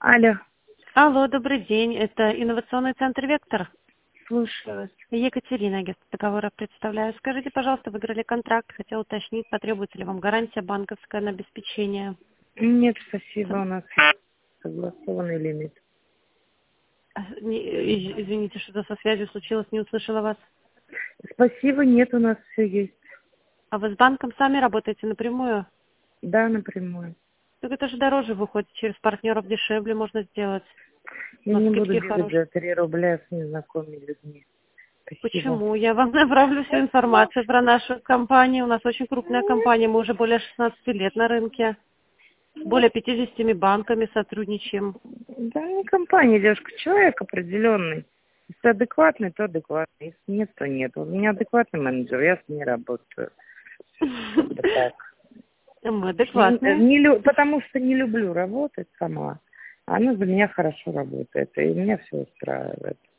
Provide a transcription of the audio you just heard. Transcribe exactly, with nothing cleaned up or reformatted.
Алло, Алло, добрый день. Это инновационный центр «Вектор». слушаю вас. Екатерина, агентство договора представляю. Скажите, пожалуйста, выиграли контракт. Хотела уточнить, потребуется ли вам гарантия банковская на обеспечение? Нет, спасибо, у нас согласованный лимит. А, не- из- Извините, что-то со связью случилось, не услышала вас. Спасибо, нет, у нас все есть. А вы с банком сами работаете напрямую? Да, напрямую. Так это же дороже выходит, через партнеров дешевле можно сделать. Я У нас не буду скидки бегать хорошие. за три рубля с незнакомыми людьми. Спасибо. Почему? Я вам направлю всю информацию про нашу компанию. У нас очень крупная компания, мы уже более шестнадцати лет на рынке. С более пятидесятью банками сотрудничаем. Да, не компания, девушка, человек определенный. Если адекватный, то адекватный. Если нет, то нет. У меня адекватный менеджер, я с ней работаю. Как бы так. Мы Не- адекватные. не лю- потому что не люблю работать сама. Она за меня хорошо работает, и меня все устраивает.